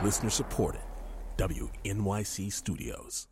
Listener supported. WNYC Studios.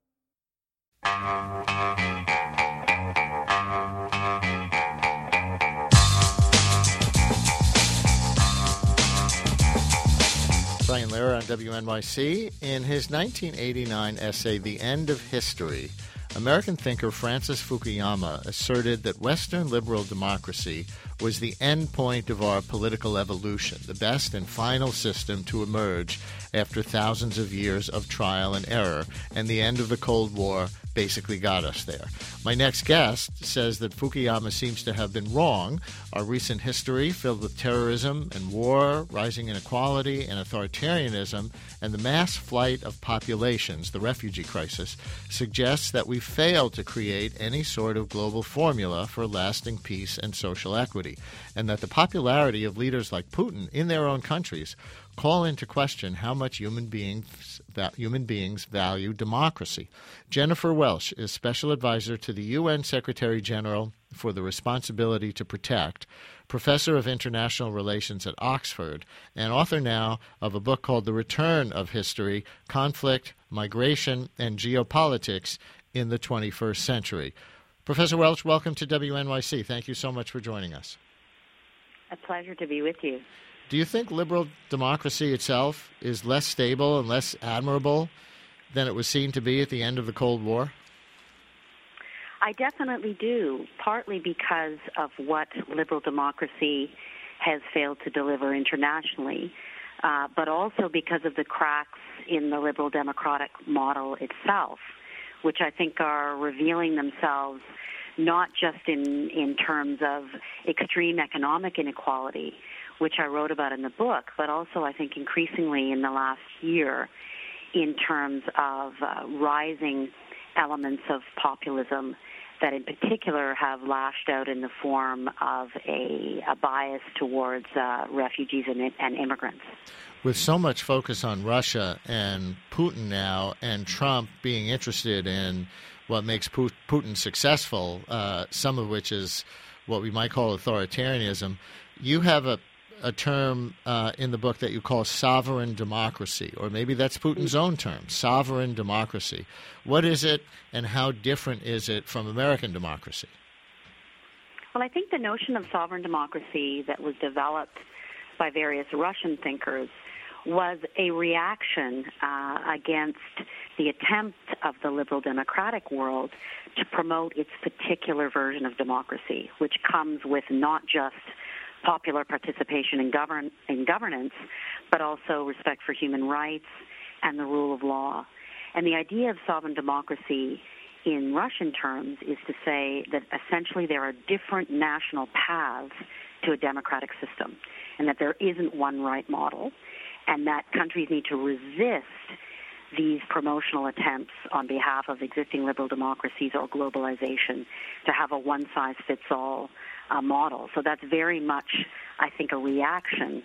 Brian Lehrer on WNYC. In his 1989 essay, The End of History, American thinker Francis Fukuyama asserted that Western liberal democracy was the end point of our political evolution, the best and final system to emerge after thousands of years of trial and error, and the end of the Cold War basically got us there. My next guest says that Fukuyama seems to have been wrong. Our recent history, filled with terrorism and war, rising inequality and authoritarianism, and the mass flight of populations, the refugee crisis, suggests that we failed to create any sort of global formula for lasting peace and social equity, and that the popularity of leaders like Putin in their own countries call into question how much human beings value democracy. Jennifer Welsh is Special Advisor to the UN Secretary General for the Responsibility to Protect, Professor of International Relations at Oxford, and author now of a book called The Return of History, Conflict, Migration, and Geopolitics in the 21st Century. Professor Welsh, welcome to WNYC. Thank you so much for joining us. A pleasure to be with you. Do you think liberal democracy itself is less stable and less admirable than it was seen to be at the end of the Cold War? I definitely do, partly because of what liberal democracy has failed to deliver internationally, but also because of the cracks in the liberal democratic model itself, which I think are revealing themselves not just in terms of extreme economic inequality, which I wrote about in the book, but also I think increasingly in the last year in terms of rising elements of populism that in particular have lashed out in the form of a bias towards refugees and immigrants. With so much focus on Russia and Putin now, and Trump being interested in what makes Putin successful, some of which is what we might call authoritarianism, you have a term in the book that you call sovereign democracy, or maybe that's Putin's own term, sovereign democracy. What is it, and how different is it from American democracy? Well, I think the notion of sovereign democracy that was developed by various Russian thinkers was a reaction against the attempt of the liberal democratic world to promote its particular version of democracy, which comes with not just popular participation in governance, but also respect for human rights and the rule of law. And the idea of sovereign democracy in Russian terms is to say that essentially there are different national paths to a democratic system, and that there isn't one right model, and that countries need to resist these promotional attempts on behalf of existing liberal democracies or globalization to have a one-size-fits-all model. So that's very much, I think, a reaction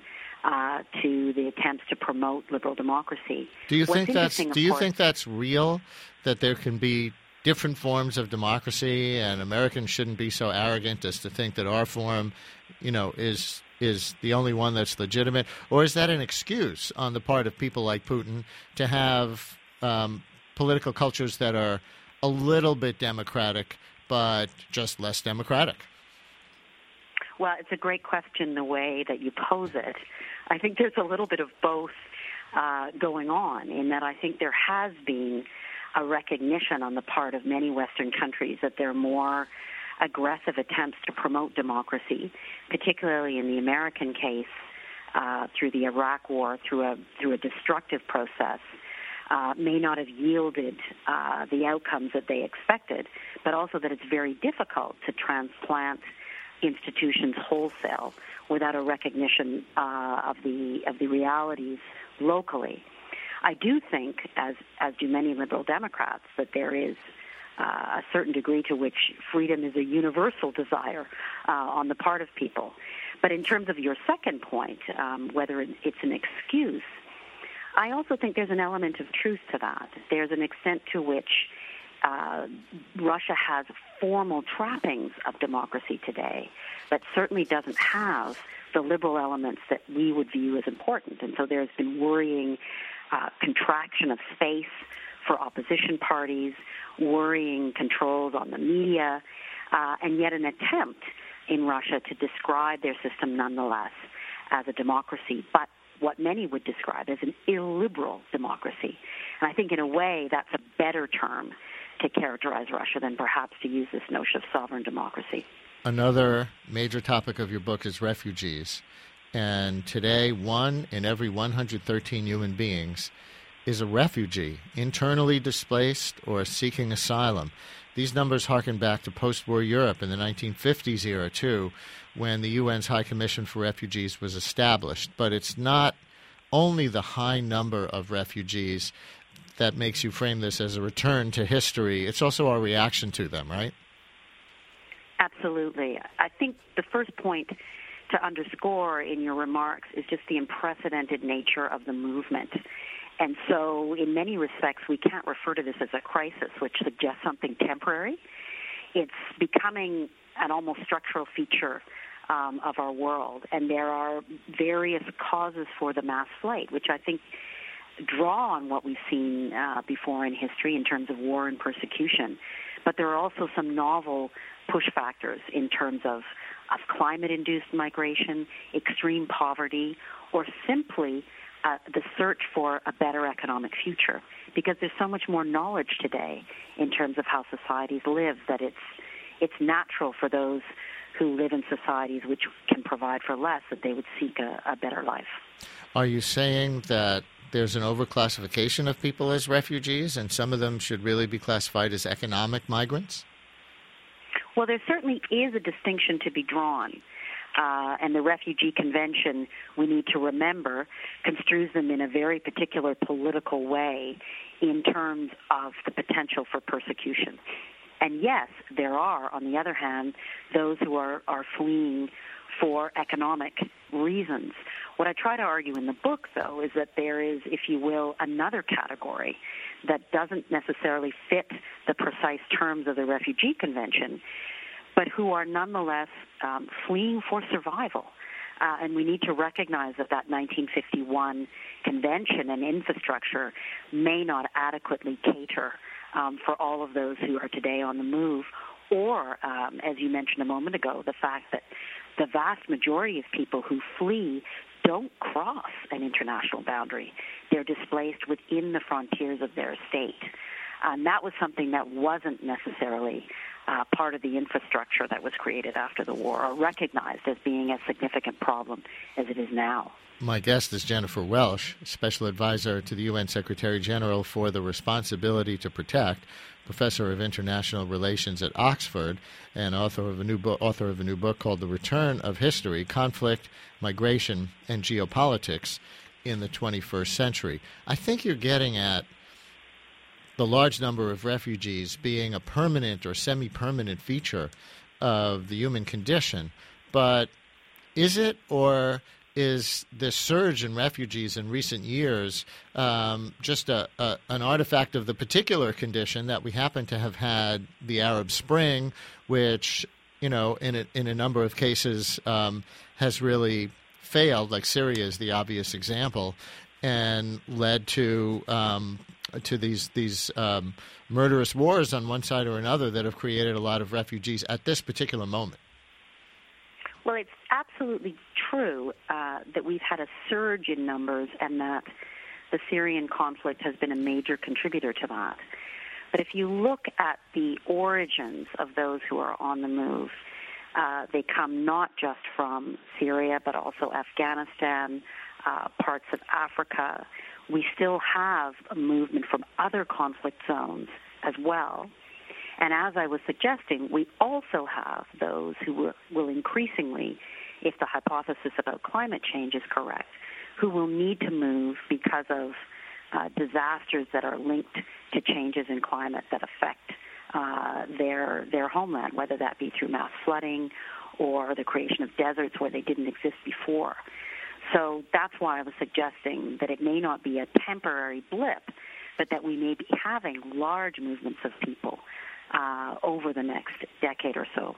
to the attempts to promote liberal democracy. Do you think that's real, that there can be different forms of democracy, and Americans shouldn't be so arrogant as to think that our form, is the only one that's legitimate? Or is that an excuse on the part of people like Putin to have political cultures that are a little bit democratic but just less democratic? Well, it's a great question the way that you pose it. I think there's a little bit of both going on, in that I think there has been a recognition on the part of many Western countries that there are more aggressive attempts to promote democracy, particularly in the American case, through the Iraq War, through a destructive process, may not have yielded the outcomes that they expected, but also that it's very difficult to transplant institutions wholesale without a recognition of the realities locally. I do think, as do many liberal Democrats, that there is a certain degree to which freedom is a universal desire on the part of people. But in terms of your second point, whether it's an excuse, I also think there's an element of truth to that. There's an extent to which Russia has formal trappings of democracy today, but certainly doesn't have the liberal elements that we would view as important. And so there's been worrying contraction of space for opposition parties, worrying controls on the media, and yet an attempt in Russia to describe their system nonetheless as a democracy, but what many would describe as an illiberal democracy. And I think in a way that's a better term to characterize Russia than perhaps to use this notion of sovereign democracy. Another major topic of your book is refugees. And today, 1 in every 113 human beings is a refugee, internally displaced or seeking asylum. These numbers harken back to post-war Europe in the 1950s era, too, when the UN's High Commission for Refugees was established. But it's not only the high number of refugees that makes you frame this as a return to history. It's also our reaction to them, right? Absolutely. I think the first point to underscore in your remarks is just the unprecedented nature of the movement. And so in many respects, we can't refer to this as a crisis, which suggests something temporary. It's becoming an almost structural feature of our world. And there are various causes for the mass flight, which I think draw on what we've seen before in history in terms of war and persecution. But there are also some novel push factors in terms of climate-induced migration, extreme poverty, or simply the search for a better economic future. Because there's so much more knowledge today in terms of how societies live that it's natural for those who live in societies which can provide for less that they would seek a better life. Are you saying that there's an overclassification of people as refugees and some of them should really be classified as economic migrants? Well, there certainly is a distinction to be drawn. And the Refugee Convention, we need to remember, construes them in a very particular political way in terms of the potential for persecution. And yes, there are, on the other hand, those who are fleeing for economic reasons. What I try to argue in the book, though, is that there is, if you will, another category that doesn't necessarily fit the precise terms of the Refugee Convention, but who are nonetheless fleeing for survival. And we need to recognize that 1951 convention and infrastructure may not adequately cater for all of those who are today on the move, or, as you mentioned a moment ago, the fact that the vast majority of people who flee don't cross an international boundary. They're displaced within the frontiers of their state. And that was something that wasn't necessarily part of the infrastructure that was created after the war, or recognized as being as significant problem as it is now. My guest is Jennifer Welsh, Special Advisor to the UN Secretary General for the Responsibility to Protect, Professor of International Relations at Oxford, and author of a new book called The Return of History, Conflict, Migration, and Geopolitics in the 21st Century. I think you're getting at the large number of refugees being a permanent or semi-permanent feature of the human condition. But is it, or is this surge in refugees in recent years just an artifact of the particular condition that we happen to have had the Arab Spring, which, in a number of cases has really failed, like Syria is the obvious example, and led to these murderous wars on one side or another that have created a lot of refugees at this particular moment? Well, it's absolutely true that we've had a surge in numbers and that the Syrian conflict has been a major contributor to that. But if you look at the origins of those who are on the move, they come not just from Syria, but also Afghanistan, parts of Africa. We still have a movement from other conflict zones as well. And as I was suggesting, we also have those who will increasingly, if the hypothesis about climate change is correct, who will need to move because of disasters that are linked to changes in climate that affect their homeland, whether that be through mass flooding or the creation of deserts where they didn't exist before. So that's why I was suggesting that it may not be a temporary blip, but that we may be having large movements of people over the next decade or so.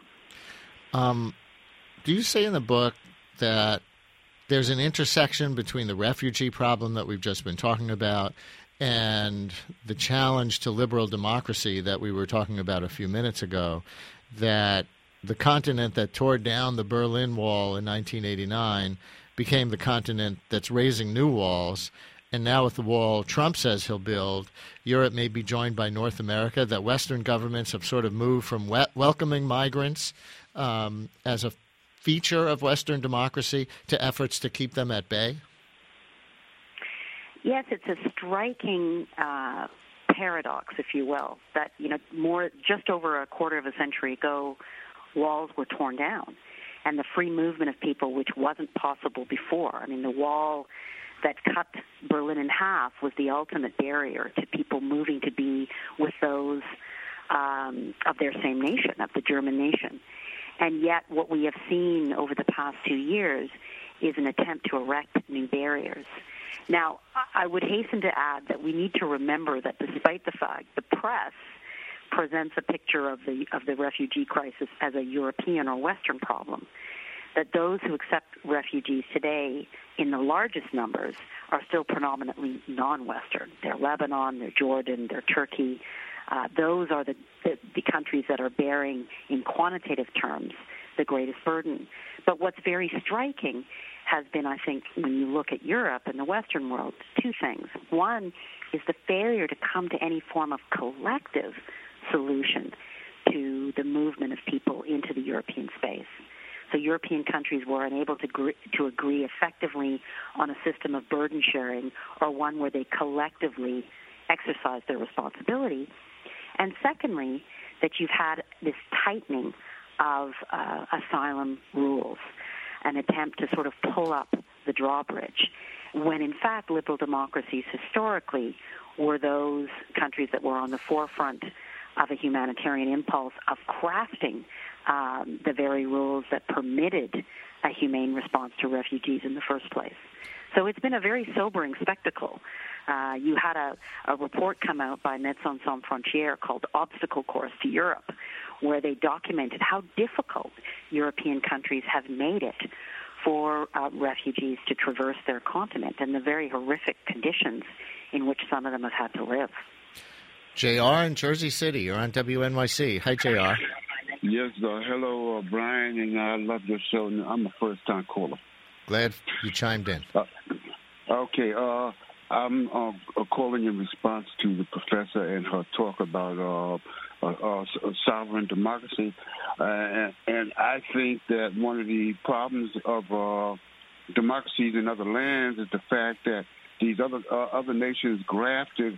Do you say in the book that there's an intersection between the refugee problem that we've just been talking about and the challenge to liberal democracy that we were talking about a few minutes ago, that the continent that tore down the Berlin Wall in 1989 became the continent that's raising new walls, and now with the wall Trump says he'll build, Europe may be joined by North America, that Western governments have sort of moved from welcoming migrants as a feature of Western democracy to efforts to keep them at bay? Yes, it's a striking paradox, if you will, that just over a quarter of a century ago, walls were torn down, and the free movement of people, which wasn't possible before. I mean, the wall that cut Berlin in half was the ultimate barrier to people moving to be with those of their same nation, of the German nation. And yet what we have seen over the past 2 years is an attempt to erect new barriers. Now, I would hasten to add that we need to remember that despite the fact the press presents a picture of the refugee crisis as a European or Western problem, that those who accept refugees today in the largest numbers are still predominantly non-Western. They're Lebanon, they're Jordan, they're Turkey. Those are the countries that are bearing, in quantitative terms, the greatest burden. But what's very striking has been, I think, when you look at Europe and the Western world, two things. One is the failure to come to any form of collective solution to the movement of people into the European space. So European countries were unable to agree effectively on a system of burden sharing or one where they collectively exercise their responsibility. And secondly, that you've had this tightening of asylum rules, an attempt to sort of pull up the drawbridge, when in fact liberal democracies historically were those countries that were on the forefront of a humanitarian impulse of crafting the very rules that permitted a humane response to refugees in the first place. So it's been a very sobering spectacle. You had a report come out by Médecins Sans Frontières called Obstacle Course to Europe, where they documented how difficult European countries have made it for refugees to traverse their continent and the very horrific conditions in which some of them have had to live. JR in Jersey City, you're on WNYC. Hi, JR. Yes, hello, Brian, and I love your show. I'm a first-time caller. Glad you chimed in. Okay, I'm calling in response to the professor and her talk about sovereign democracy. And I think that one of the problems of democracies in other lands is the fact that these other nations grafted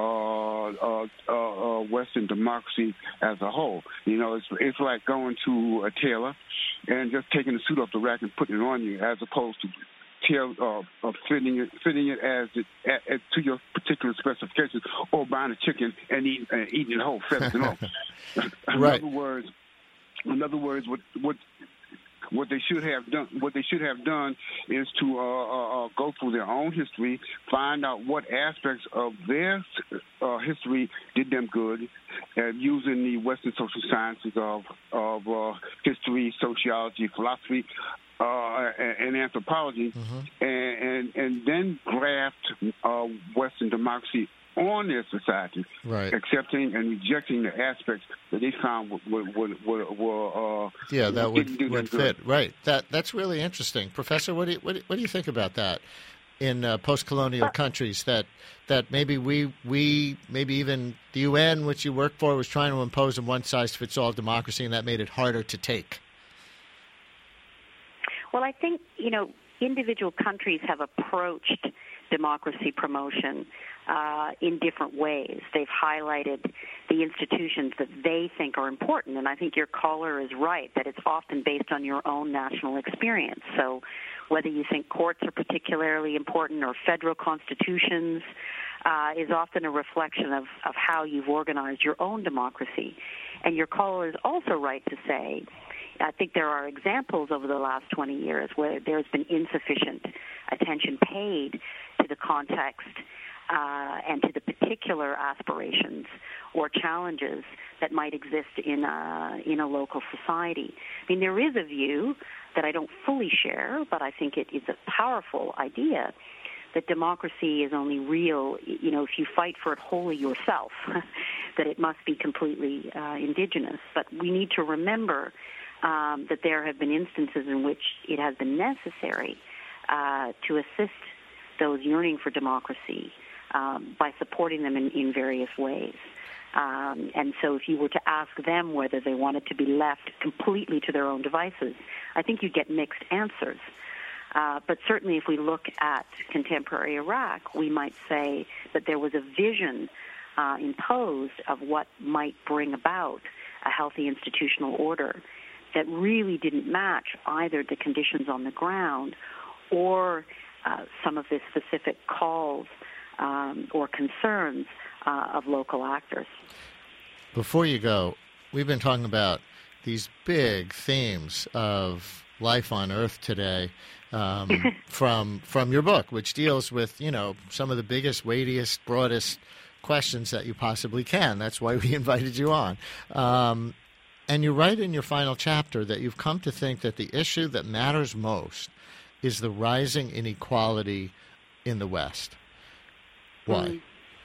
Western democracy as a whole. You know, it's like going to a tailor and just taking the suit off the rack and putting it on you, as opposed to fitting it as to your particular specifications, or buying a chicken and eating it whole, feathers and all. Right. In other words, what they should have done is to go through their own history, find out what aspects of their history did them good, using the Western social sciences of history, sociology, philosophy, and anthropology, and then graft Western democracy on their society, right, accepting and rejecting the aspects that they found would fit. Right. That's really interesting, Professor. What do you think about that in post-colonial countries? That maybe we maybe even the UN, which you work for, was trying to impose a one-size-fits-all democracy, and that made it harder to take. Well, I think individual countries have approached democracy promotion in different ways. They've highlighted the institutions that they think are important, and I think your caller is right that it's often based on your own national experience. So whether you think courts are particularly important or federal constitutions is often a reflection of how you've organized your own democracy. And your caller is also right to say, I think there are examples over the last 20 years where there's been insufficient attention paid to the context and to the particular aspirations or challenges that might exist in a local society. I mean, there is a view that I don't fully share, but I think it is a powerful idea that democracy is only real, if you fight for it wholly yourself, that it must be completely indigenous. But we need to remember that there have been instances in which it has been necessary to assist those yearning for democracy by supporting them in various ways. And so if you were to ask them whether they wanted to be left completely to their own devices, I think you'd get mixed answers. But certainly if we look at contemporary Iraq, we might say that there was a vision imposed of what might bring about a healthy institutional order that really didn't match either the conditions on the ground or some of the specific calls or concerns of local actors. Before you go, we've been talking about these big themes of life on Earth today from your book, which deals with, some of the biggest, weightiest, broadest questions that you possibly can. That's why we invited you on. And you write in your final chapter that you've come to think that the issue that matters most is the rising inequality in the West. Why?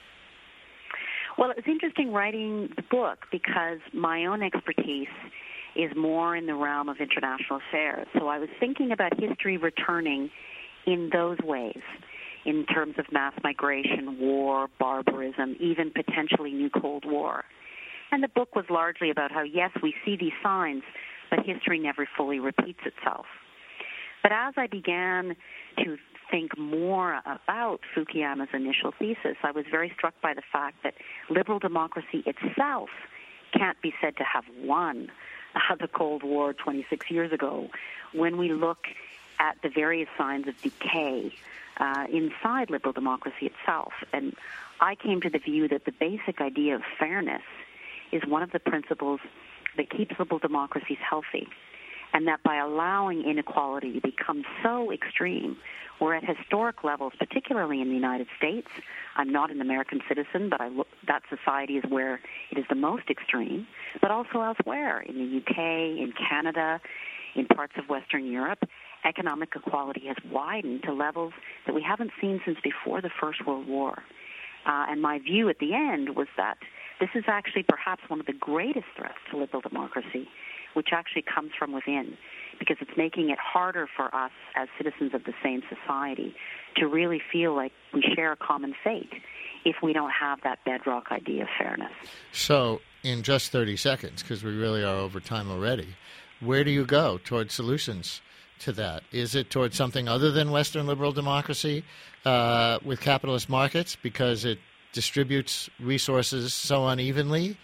Well, it was interesting writing the book because my own expertise is more in the realm of international affairs. So I was thinking about history returning in those ways, in terms of mass migration, war, barbarism, even potentially new Cold War. And the book was largely about how, yes, we see these signs, but history never fully repeats itself. But as I began to think more about Fukuyama's initial thesis, I was very struck by the fact that liberal democracy itself can't be said to have won the Cold War 26 years ago when we look at the various signs of decay inside liberal democracy itself. And I came to the view that the basic idea of fairness is one of the principles that keeps liberal democracies healthy, and that by allowing inequality to become so extreme, we're at historic levels, particularly in the United States. I'm not an American citizen, but that society is where it is the most extreme, but also elsewhere, in the UK, in Canada, in parts of Western Europe. Economic equality has widened to levels that we haven't seen since before the First World War. And my view at the end was that this is actually perhaps one of the greatest threats to liberal democracy, which actually comes from within, because it's making it harder for us as citizens of the same society to really feel like we share a common fate if we don't have that bedrock idea of fairness. So, in just 30 seconds, because we really are over time already, where do you go towards solutions to that? Is it towards something other than Western liberal democracy with capitalist markets because it distributes resources so unevenly?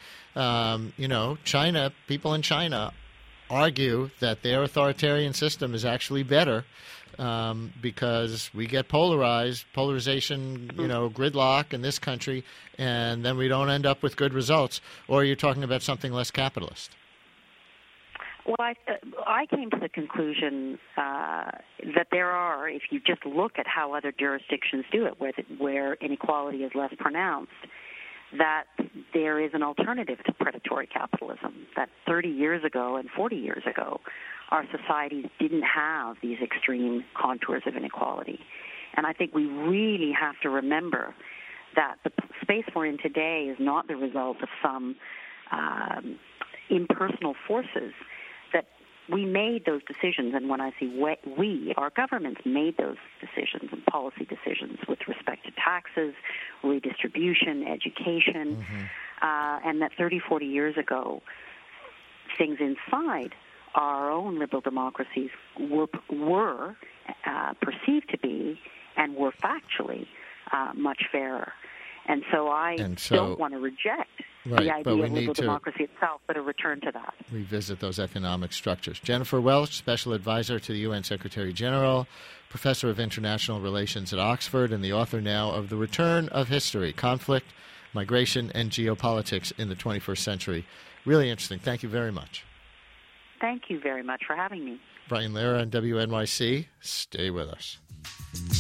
China, people in China argue that their authoritarian system is actually better because we get polarization, gridlock in this country, and then we don't end up with good results. Or are you talking about something less capitalist? Well, I came to the conclusion that there are, if you just look at how other jurisdictions do it, where inequality is less pronounced, that there is an alternative to predatory capitalism, that 30 years ago and 40 years ago, our societies didn't have these extreme contours of inequality. And I think we really have to remember that the space we're in today is not the result of some impersonal forces, that we made those decisions, and when I say we, our governments made those decisions and policy decisions with respect to taxes, redistribution, education, and that 30, 40 years ago, things inside our own liberal democracies were perceived to be and were factually much fairer. And so I don't want to reject the idea of liberal democracy itself, but a return to that. Revisit those economic structures. Jennifer Welch, Special Advisor to the UN Secretary General, Professor of International Relations at Oxford, and the author now of The Return of History, Conflict, Migration, and Geopolitics in the 21st Century. Really interesting. Thank you very much. Thank you very much for having me. Brian Lehrer on WNYC. Stay with us.